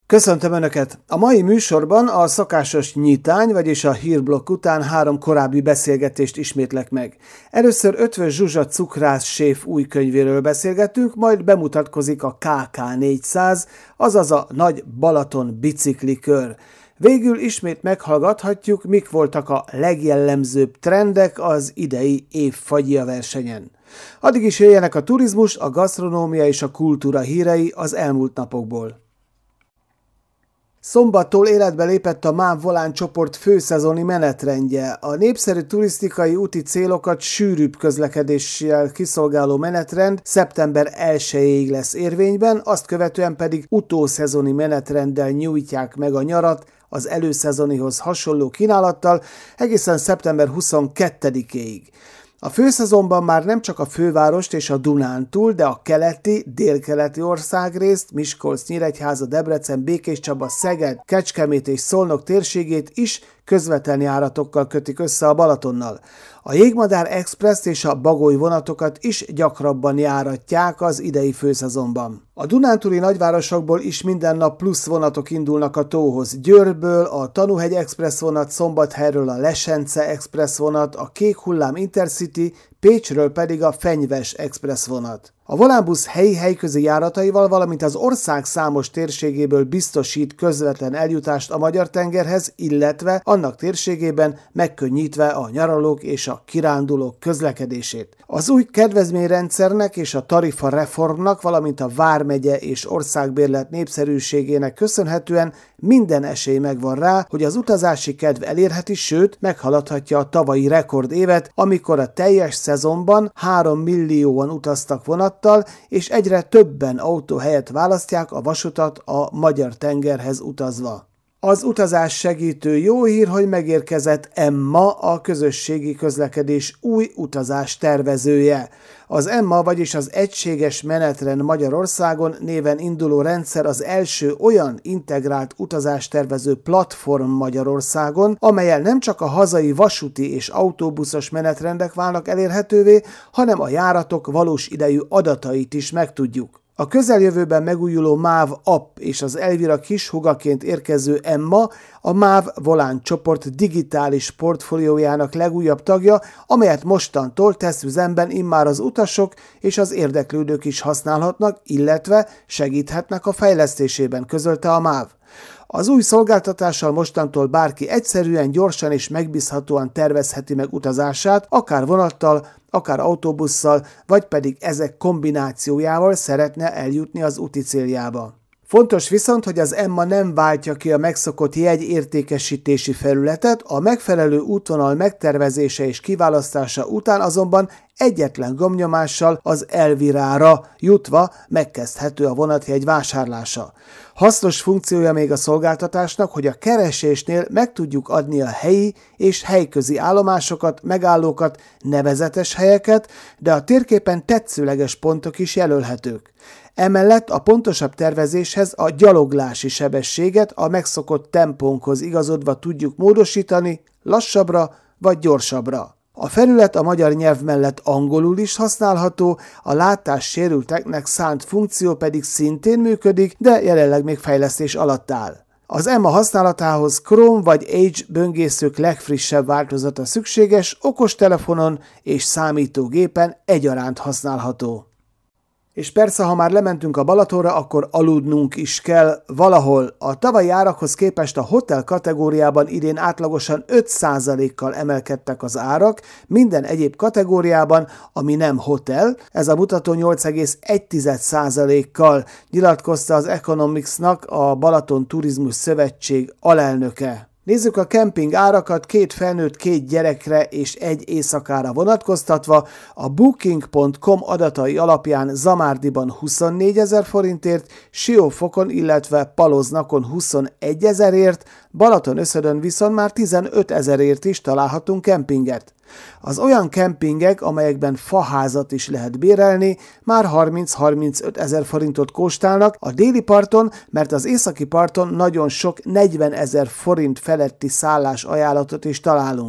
Köszöntöm Önöket! A mai műsorban a szokásos nyitány, vagyis a hírblokk után 3 korábbi beszélgetést ismétlek meg. Először Eötvös Zsuzsa cukrász séf új könyvéről beszélgetünk, majd bemutatkozik a KK400, azaz a Nagy Balaton biciklikör. Végül ismét meghallgathatjuk, mik voltak a legjellemzőbb trendek az idei év fagyja versenyen. Addig is jöjjenek a turizmus, a gasztronómia és a kultúra hírei az elmúlt napokból. Szombattól életbe lépett a MÁV Volán csoport főszezoni menetrendje. A népszerű turisztikai úti célokat sűrűbb közlekedéssel kiszolgáló menetrend szeptember 1-ig lesz érvényben, azt követően pedig utószezoni menetrenddel nyújtják meg a nyarat az előszezonihoz hasonló kínálattal egészen szeptember 22-ig. A főszezonban már nem csak a fővárost és a Dunántúl, de a keleti, délkeleti országrészt, Miskolc, Nyíregyháza, Debrecen, Békéscsaba, Szeged, Kecskemét és Szolnok térségét is közvetlen járatokkal kötik össze a Balatonnal. A Jégmadár Express és a Bagoly vonatokat is gyakrabban járatják az idei főszezonban. A dunántúli nagyvárosokból is minden nap plusz vonatok indulnak a tóhoz. Győrből a Tanúhegy Express vonat, Szombathelyről a Lesence Express vonat, a Kék Hullám Intercity, Pécsről pedig a Fenyves Express vonat. A Volánbusz helyi-helyközi járataival, valamint az ország számos térségéből biztosít közvetlen eljutást a Magyar-tengerhez, illetve annak térségében megkönnyítve a nyaralók és a kirándulók közlekedését. Az új kedvezményrendszernek és a tarifa reformnak, valamint a vármegye és országbérlet népszerűségének köszönhetően minden esély megvan rá, hogy az utazási kedv elérheti, sőt meghaladhatja a tavalyi rekordévet, amikor a teljes szezonban 3 millióan utaztak vonattal, és egyre többen autó helyett választják a vasutat a Magyar-tengerhez utazva. Az utazás segítő jó hír, hogy megérkezett Emma, a közösségi közlekedés új utazás tervezője. Az Emma, vagyis az Egységes Menetrend Magyarországon néven induló rendszer az első olyan integrált utazástervező platform Magyarországon, amellyel nem csak a hazai vasúti és autóbuszos menetrendek válnak elérhetővé, hanem a járatok valós idejű adatait is megtudjuk. A közeljövőben megújuló MÁV app és az Elvira kishugaként érkező Emma a MÁV Volán csoport digitális portfóliójának legújabb tagja, amelyet mostantól tesz üzemben immár az utasok és az érdeklődők is használhatnak, illetve segíthetnek a fejlesztésében, közölte a MÁV. Az új szolgáltatással mostantól bárki egyszerűen, gyorsan és megbízhatóan tervezheti meg utazását, akár vonattal, akár autóbusszal, vagy pedig ezek kombinációjával szeretne eljutni az úti céljába. Fontos viszont, hogy az Emma nem váltja ki a megszokott jegyértékesítési felületet, a megfelelő útvonal megtervezése és kiválasztása után azonban egyetlen gombnyomással az Elvirára jutva megkezdhető a vonatjegy vásárlása. Hasznos funkciója még a szolgáltatásnak, hogy a keresésnél meg tudjuk adni a helyi és helyközi állomásokat, megállókat, nevezetes helyeket, de a térképen tetszőleges pontok is jelölhetők. Emellett a pontosabb tervezéshez a gyaloglási sebességet a megszokott tempónkhoz igazodva tudjuk módosítani, lassabbra vagy gyorsabbra. A felület a magyar nyelv mellett angolul is használható, a látássérülteknek szánt funkció pedig szintén működik, de jelenleg még fejlesztés alatt áll. Az Emma használatához Chrome vagy Edge böngészők legfrissebb változata szükséges, okostelefonon és számítógépen egyaránt használható. És persze, ha már lementünk a Balatonra, akkor aludnunk is kell valahol. A tavalyi árakhoz képest a hotel kategóriában idén átlagosan 5%-kal emelkedtek az árak, minden egyéb kategóriában, ami nem hotel, ez a mutató 8,1%-kal, nyilatkozta az Economicsnak a Balaton Turizmus Szövetség alelnöke. Nézzük a kemping árakat 2 felnőtt 2 gyerekre és 1 éjszakára vonatkoztatva. A Booking.com adatai alapján Zamárdiban 24 000 forintért, Siófokon, illetve Paloznakon 21 000-ért, Balatonöszödön viszont már 15 000-ért is találhatunk kempinget. Az olyan kempingek, amelyekben faházat is lehet bérelni, már 30-35 000 forintot kóstálnak a déli parton, mert az északi parton nagyon sok 40 000 forint feletti szállás ajánlatot is találunk.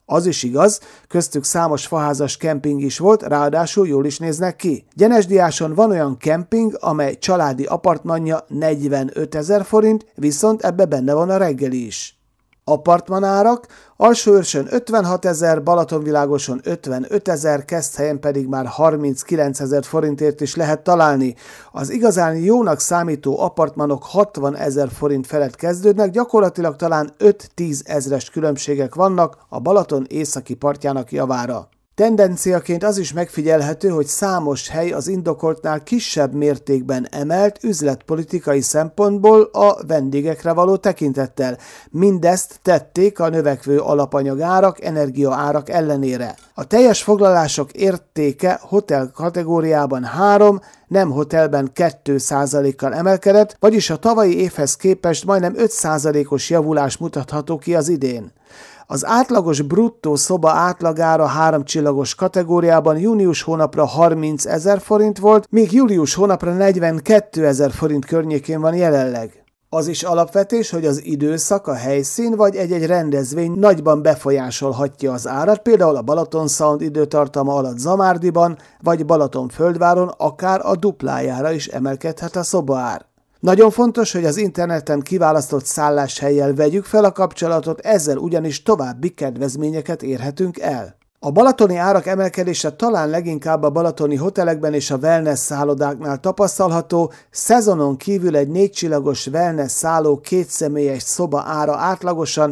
Az is igaz, köztük számos faházas kemping is volt, ráadásul jól is néznek ki. Gyenesdiáson van olyan kemping, amely családi apartmanja 45 000 forint, viszont ebbe benne van a reggeli is. Apartmanárak: Alsóőrsön 56 000, Balatonvilágoson 55 000, Keszthelyen pedig már 39 000 forintért is lehet találni. Az igazán jónak számító apartmanok 60 000 forint felett kezdődnek, gyakorlatilag talán 5-10 ezres különbségek vannak a Balaton északi partjának javára. Tendenciaként az is megfigyelhető, hogy számos hely az indokoltnál kisebb mértékben emelt üzletpolitikai szempontból a vendégekre való tekintettel. Mindezt tették a növekvő alapanyagárak, energiaárak ellenére. A teljes foglalások értéke hotel kategóriában 3, nem hotelben 2%-kal emelkedett, vagyis a tavalyi évhez képest majdnem 5%-os javulás mutatható ki az idén. Az átlagos bruttó szoba átlagára 3 csillagos kategóriában június hónapra 30 000 forint volt, míg július hónapra 42 000 forint környékén van jelenleg. Az is alapvetés, hogy az időszak, a helyszín vagy egy-egy rendezvény nagyban befolyásolhatja az árat, például a Balaton Sound időtartama alatt Zamárdiban vagy Balatonföldváron akár a duplájára is emelkedhet a szobaár. Nagyon fontos, hogy az interneten kiválasztott szálláshellyel vegyük fel a kapcsolatot, ezzel ugyanis további kedvezményeket érhetünk el. A balatoni árak emelkedése talán leginkább a balatoni hotelekben és a wellness szállodáknál tapasztalható, szezonon kívül egy 4 csillagos wellness szálló 2 személyes szoba ára átlagosan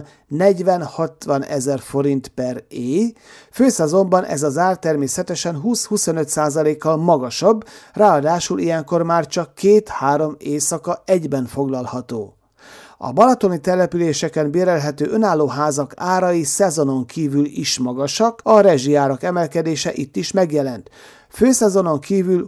40-60 000 forint per éj, főszezonban ez az ár természetesen 20-25%-kal magasabb, ráadásul ilyenkor már csak 2-3 éjszaka egyben foglalható. A balatoni településeken bérelhető önálló házak árai szezonon kívül is magasak, a rezsiárak emelkedése itt is megjelent. Főszezonon kívül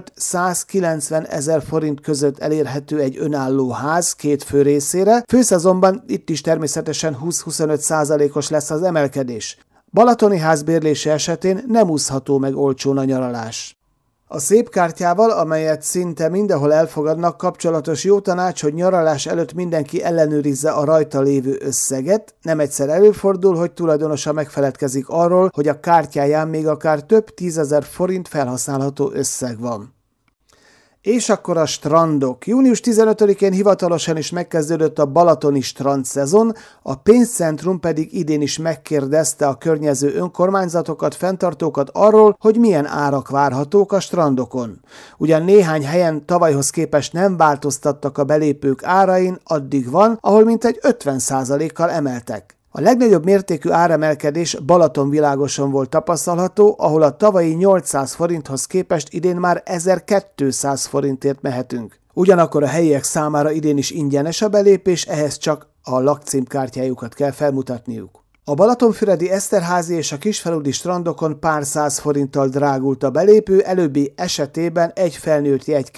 25-190 000 forint között elérhető egy önálló ház 2 fő részére, főszezonban itt is természetesen 20-25%-os lesz az emelkedés. Balatoni ház bérlése esetén nem úszható meg olcsón a nyaralás. A szép kártyával, amelyet szinte mindenhol elfogadnak, kapcsolatos jó tanács, hogy nyaralás előtt mindenki ellenőrizze a rajta lévő összeget. Nem egyszer előfordul, hogy tulajdonosa megfeledkezik arról, hogy a kártyáján még akár több 10 000 forint felhasználható összeg van. És akkor a strandok. Június 15-én hivatalosan is megkezdődött a balatoni strandszezon, a pénzcentrum pedig idén is megkérdezte a környező önkormányzatokat, fenntartókat arról, hogy milyen árak várhatók a strandokon. Ugyan néhány helyen tavalyhoz képest nem változtattak a belépők árain, addig van, ahol mintegy 50%-kal emeltek. A legnagyobb mértékű áremelkedés Balatonvilágoson volt tapasztalható, ahol a tavalyi 800 forinthoz képest idén már 1200 forintért mehetünk. Ugyanakkor a helyiek számára idén is ingyenes a belépés, ehhez csak a lakcímkártyájukat kell felmutatniuk. A balatonfüredi Eszterházi és a kisfaludy strandokon pár 100 forinttal drágult a belépő, előbbi esetében egy felnőtt jegy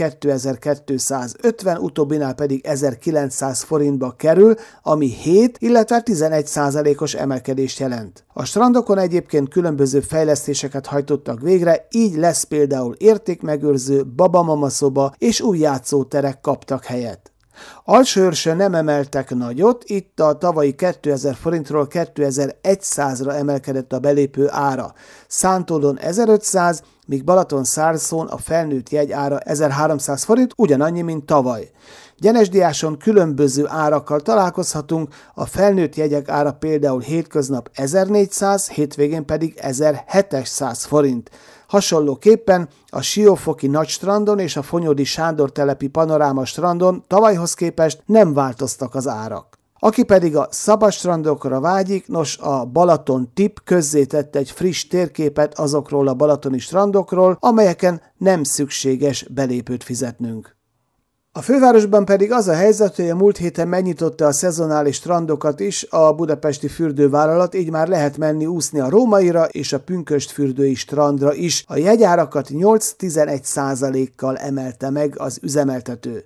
2250, utóbbinál pedig 1900 forintba kerül, ami 7, illetve 11%-os emelkedést jelent. A strandokon egyébként különböző fejlesztéseket hajtottak végre, így lesz például értékmegőrző, babamama szoba és új játszóterek kaptak helyet. Alsóőrsön nem emeltek nagyot, itt a tavalyi 2000 forintról 2100-ra emelkedett a belépő ára. Szántódon 1500, míg Balatonszárszón a felnőtt jegy ára 1300 forint, ugyanannyi, mint tavaly. Gyenesdiáson különböző árakkal találkozhatunk, a felnőtt jegyek ára például hétköznap 1400, hétvégén pedig 1700 forint. Hasonlóképpen a Siófoki Nagystrandon és a Fonyódi Sándor telepi Panoráma strandon tavalyhoz képest nem változtak az árak. Aki pedig a szabad strandokra vágyik, nos, a Balaton Tip közzétett egy friss térképet azokról a balatoni strandokról, amelyeken nem szükséges belépőt fizetnünk. A fővárosban pedig az a helyzet, hogy a múlt héten megnyitotta a szezonális strandokat is a budapesti fürdővállalat, így már lehet menni úszni a Rómaira és a Pünkösdfürdői strandra is. A jegyárakat 8-11%-kal emelte meg az üzemeltető.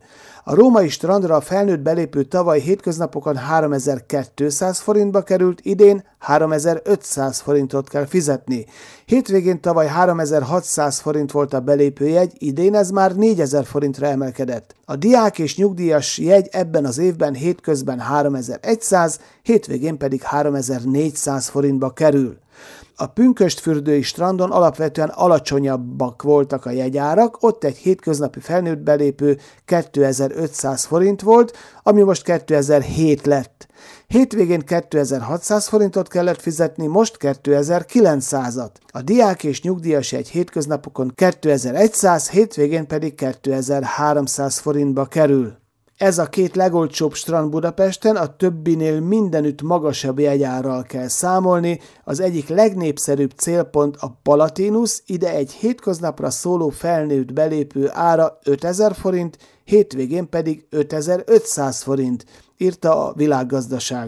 A római strandra a felnőtt belépő tavaly hétköznapokon 3200 forintba került, idén 3500 forintot kell fizetni. Hétvégén tavaly 3600 forint volt a belépőjegy, idén ez már 4000 forintra emelkedett. A diák és nyugdíjas jegy ebben az évben hétközben 3100, hétvégén pedig 3400 forintba kerül. A pünkösdfürdői strandon alapvetően alacsonyabbak voltak a jegyárak, ott egy hétköznapi felnőtt belépő 2500 forint volt, ami most 2007 lett. Hétvégén 2600 forintot kellett fizetni, most 2900-at. A diák és nyugdíjas jegy hétköznapokon 2100, hétvégén pedig 2300 forintba kerül. Ez a két legolcsóbb strand Budapesten, a többinél mindenütt magasabb jegyárral kell számolni. Az egyik legnépszerűbb célpont a Palatinus, ide egy hétköznapra szóló felnőtt belépő ára 5000 forint, hétvégén pedig 5500 forint, írta a Világgazdaság.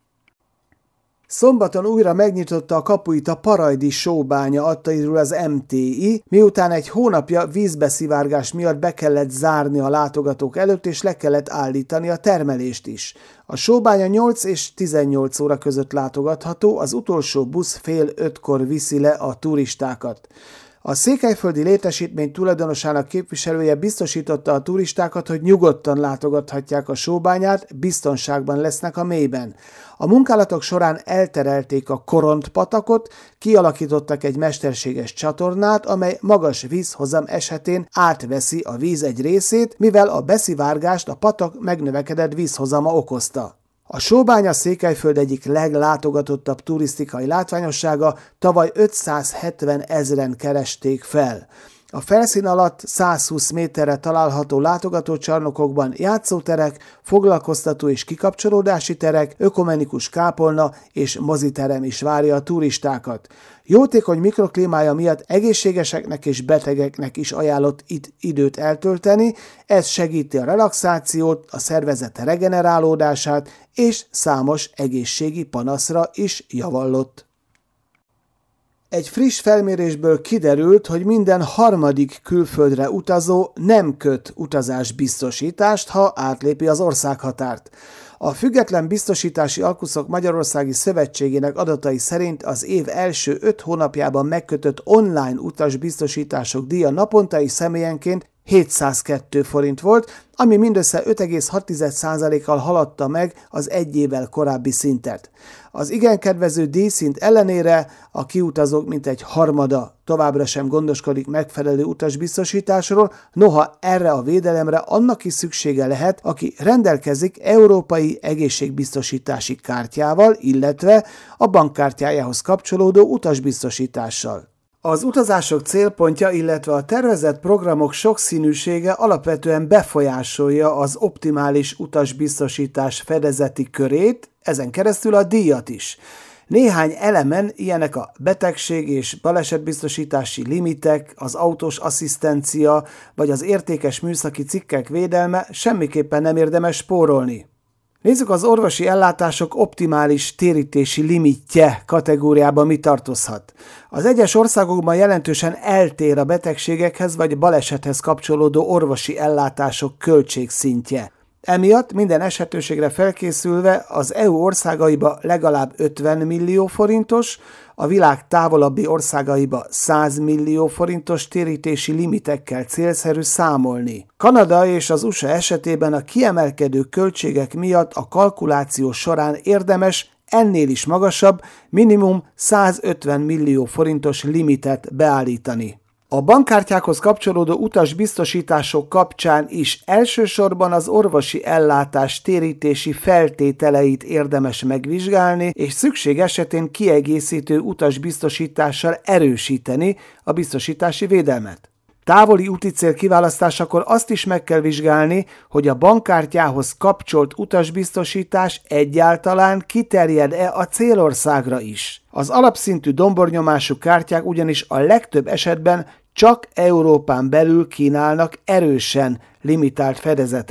Szombaton újra megnyitotta a kapuit a Parajdi sóbánya, adta írul az MTI, miután egy hónapja vízbeszivárgás miatt be kellett zárni a látogatók előtt, és le kellett állítani a termelést is. A sóbánya 8 és 18 óra között látogatható, az utolsó busz fél 5-kor viszi le a turistákat. A székelyföldi létesítmény tulajdonosának képviselője biztosította a turistákat, hogy nyugodtan látogathatják a sóbányát, biztonságban lesznek a mélyben. A munkálatok során elterelték a Korontpatakot, kialakítottak egy mesterséges csatornát, amely magas vízhozam esetén átveszi a víz egy részét, mivel a beszivárgást a patak megnövekedett vízhozama okozta. A sóbánya Székelyföld egyik leglátogatottabb turisztikai látványossága, tavaly 570 000-en keresték fel. A felszín alatt 120 méterre található látogatócsarnokokban játszóterek, foglalkoztató és kikapcsolódási terek, ökumenikus kápolna és moziterem is várja a turistákat. Jótékony mikroklímája miatt egészségeseknek és betegeknek is ajánlott itt időt eltölteni, ez segíti a relaxációt, a szervezet regenerálódását és számos egészségi panaszra is javallott. Egy friss felmérésből kiderült, hogy minden harmadik külföldre utazó nem köt utazásbiztosítást, ha átlépi az országhatárt. A Független Biztosítási Alkuszok Magyarországi Szövetségének adatai szerint az év első 5 hónapjában megkötött online utasbiztosítások díja naponta és személyenként 702 forint volt, ami mindössze 5,6%-kal haladta meg az egy évvel korábbi szintet. Az igen kedvező díjszint ellenére a kiutazók mintegy harmada továbbra sem gondoskodik megfelelő utasbiztosításról, noha erre a védelemre annak is szüksége lehet, aki rendelkezik európai egészségbiztosítási kártyával, illetve a bankkártyájához kapcsolódó utasbiztosítással. Az utazások célpontja, illetve a tervezett programok sokszínűsége alapvetően befolyásolja az optimális utasbiztosítás fedezeti körét, ezen keresztül a díjat is. Néhány elemen, ilyenek a betegség és balesetbiztosítási limitek, az autós asszisztencia vagy az értékes műszaki cikkek védelme semmiképpen nem érdemes spórolni. Nézzük az orvosi ellátások optimális térítési limitje kategóriában mi tartozhat. Az egyes országokban jelentősen eltér a betegségekhez vagy balesethez kapcsolódó orvosi ellátások költségszintje. Emiatt minden esetőségre felkészülve az EU országaiba legalább 50 millió forintos, a világ távolabbi országaiba 100 millió forintos térítési limitekkel célszerű számolni. Kanada és az USA esetében a kiemelkedő költségek miatt a kalkuláció során érdemes ennél is magasabb, minimum 150 millió forintos limitet beállítani. A bankkártyákhoz kapcsolódó utasbiztosítások kapcsán is elsősorban az orvosi ellátás térítési feltételeit érdemes megvizsgálni, és szükség esetén kiegészítő utasbiztosítással erősíteni a biztosítási védelmet. Távoli úti cél kiválasztásakor azt is meg kell vizsgálni, hogy a bankkártyához kapcsolt utasbiztosítás egyáltalán kiterjed-e a célországra is. Az alapszintű dombornyomású kártyák ugyanis a legtöbb esetben csak Európán belül kínálnak erősen limitált fedezetet.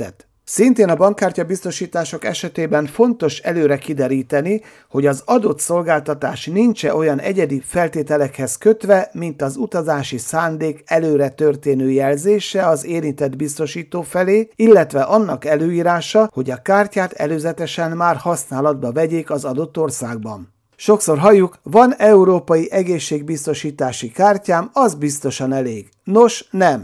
Szintén a bankkártya biztosítások esetében fontos előre kideríteni, hogy az adott szolgáltatás nincs-e olyan egyedi feltételekhez kötve, mint az utazási szándék előre történő jelzése az érintett biztosító felé, illetve annak előírása, hogy a kártyát előzetesen már használatba vegyék az adott országban. Sokszor halljuk, van európai egészségbiztosítási kártyám, az biztosan elég. Nos, nem.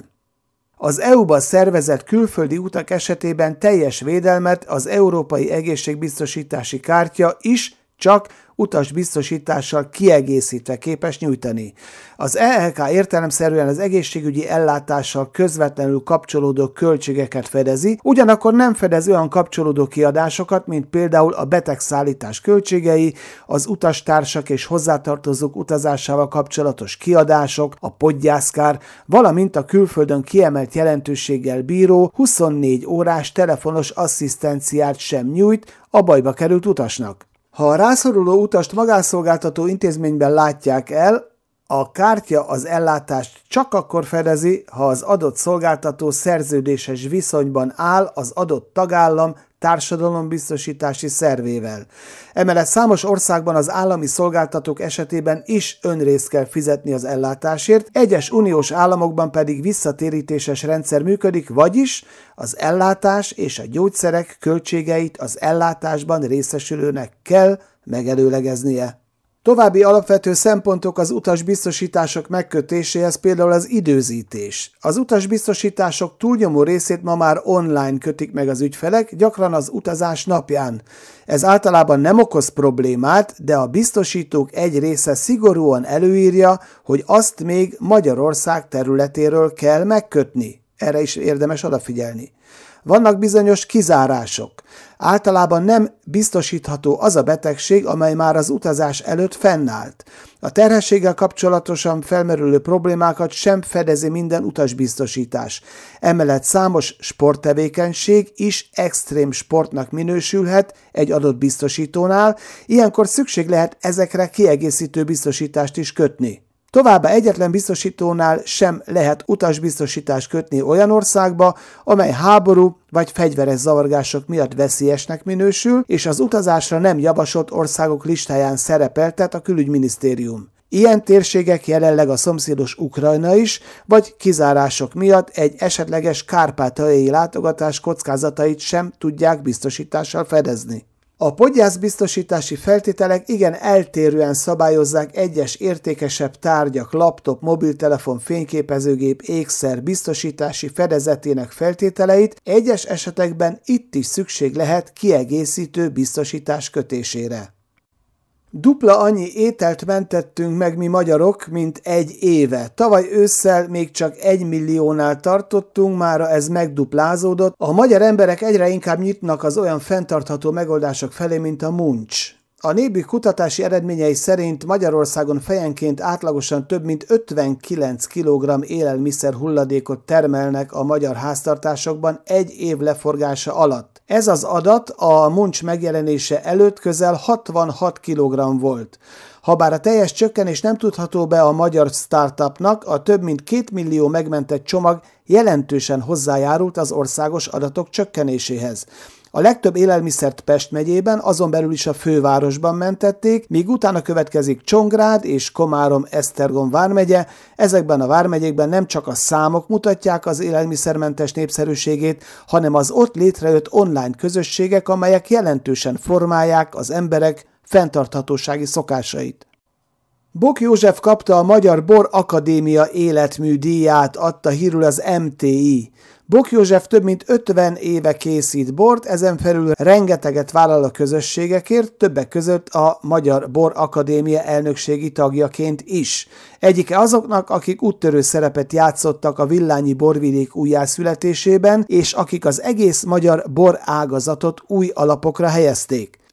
Az EU-ban szervezett külföldi utak esetében teljes védelmet az Európai Egészségbiztosítási Kártya is csak utasbiztosítással kiegészítve képes nyújtani. Az EEK értelemszerűen az egészségügyi ellátással közvetlenül kapcsolódó költségeket fedezi, ugyanakkor nem fedez olyan kapcsolódó kiadásokat, mint például a betegszállítás költségei, az utastársak és hozzátartozók utazásával kapcsolatos kiadások, a podgyászkár, valamint a külföldön kiemelt jelentőséggel bíró 24 órás telefonos asszisztenciát sem nyújt a bajba került utasnak. Ha a rászoruló utast magánszolgáltató intézményben látják el, a kártya az ellátást csak akkor fedezi, ha az adott szolgáltató szerződéses viszonyban áll az adott tagállam társadalombiztosítási szervével. Emellett számos országban az állami szolgáltatók esetében is önrészt kell fizetni az ellátásért, egyes uniós államokban pedig visszatérítéses rendszer működik, vagyis az ellátás és a gyógyszerek költségeit az ellátásban részesülőnek kell megelőlegeznie. További alapvető szempontok az utasbiztosítások megkötéséhez például az időzítés. Az utasbiztosítások túlnyomó részét ma már online kötik meg az ügyfelek, gyakran az utazás napján. Ez általában nem okoz problémát, de a biztosítók egy része szigorúan előírja, hogy azt még Magyarország területéről kell megkötni. Erre is érdemes odafigyelni. Vannak bizonyos kizárások. Általában nem biztosítható az a betegség, amely már az utazás előtt fennállt. A terhességgel kapcsolatosan felmerülő problémákat sem fedezi minden utasbiztosítás. Emellett számos sporttevékenység is extrém sportnak minősülhet egy adott biztosítónál, ilyenkor szükség lehet ezekre kiegészítő biztosítást is kötni. Továbbá egyetlen biztosítónál sem lehet utasbiztosítást kötni olyan országba, amely háború vagy fegyveres zavargások miatt veszélyesnek minősül, és az utazásra nem javasolt országok listáján szerepeltet a külügyminisztérium. Ilyen térségek jelenleg a szomszédos Ukrajna is, vagy kizárások miatt egy esetleges kárpátaljai látogatás kockázatait sem tudják biztosítással fedezni. A podgyászbiztosítási feltételek igen eltérően szabályozzák egyes értékesebb tárgyak, laptop, mobiltelefon, fényképezőgép, ékszer biztosítási fedezetének feltételeit, egyes esetekben itt is szükség lehet kiegészítő biztosítás kötésére. Dupla annyi ételt mentettünk meg mi magyarok, mint egy éve. Tavaly ősszel még csak 1 milliónál tartottunk, mára ez megduplázódott. A magyar emberek egyre inkább nyitnak az olyan fenntartható megoldások felé, mint a muncs. A Nébü kutatási eredményei szerint Magyarországon fejenként átlagosan több mint 59 kg élelmiszer hulladékot termelnek a magyar háztartásokban egy év leforgása alatt. Ez az adat a muncs megjelenése előtt közel 66 kg volt. Habár a teljes csökkenés nem tudható be a magyar startupnak, a több mint 2 millió megmentett csomag jelentősen hozzájárult az országos adatok csökkenéséhez. A legtöbb élelmiszert Pest megyében, azon belül is a fővárosban mentették, míg utána következik Csongrád és Komárom-Esztergom vármegye. Ezekben a vármegyékben nem csak a számok mutatják az élelmiszermentes népszerűségét, hanem az ott létrejött online közösségek, amelyek jelentősen formálják az emberek fenntarthatósági szokásait. Bok József kapta a Magyar Bor Akadémia életmű díját, adta hírül az MTI. Bok József több mint 50 éve készít bort, ezen felül rengeteget vállal a közösségekért, többek között a Magyar Bor Akadémia elnökségi tagjaként is. Egyike azoknak, akik úttörő szerepet játszottak a villányi borvidék újjászületésében, és akik az egész magyar bor ágazatot új alapokra helyezték.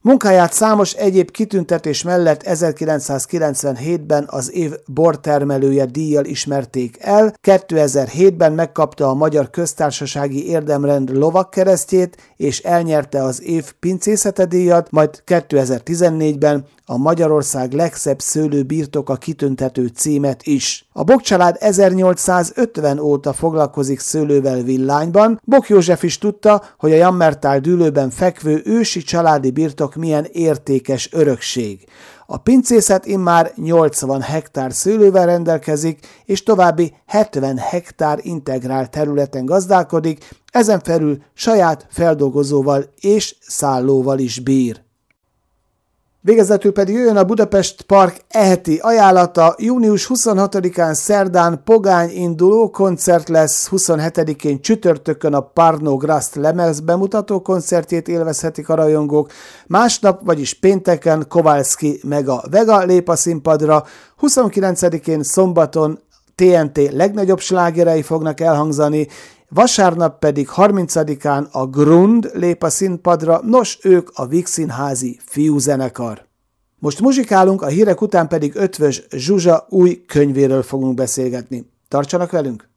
Munkáját számos egyéb kitüntetés mellett 1997-ben az év bortermelője díjjal ismerték el, 2007-ben megkapta a Magyar Köztársasági Érdemrend lovagkeresztjét és elnyerte az év pincészete díjat, majd 2014-ben a Magyarország legszebb szőlőbirtoka kitüntető címet is. A Bock család 1850 óta foglalkozik szőlővel Villányban. Bock József is tudta, hogy a Jammertal dűlőben fekvő ősi családi birtok milyen értékes örökség. A pincészet immár 80 hektár szőlővel rendelkezik, és további 70 hektár integrált területen gazdálkodik, ezen felül saját feldolgozóval és szállóval is bír. Végezetül pedig jöjjön a Budapest Park eheti ajánlata. Június 26-án szerdán pogányinduló koncert lesz, 27-én csütörtökön a Parno Grast lemez bemutató koncertjét élvezhetik a rajongók, másnap, vagyis pénteken Kowalski meg a Vega lép a színpadra, 29-én szombaton TNT legnagyobb slágerei fognak elhangzani, vasárnap pedig 30-án a Grund lép a színpadra, nos, ők a Víg Színházi fiúzenekar. Most muzsikálunk, a hírek után pedig Ötvös Zsuzsa új könyvéről fogunk beszélgetni. Tartsanak velünk!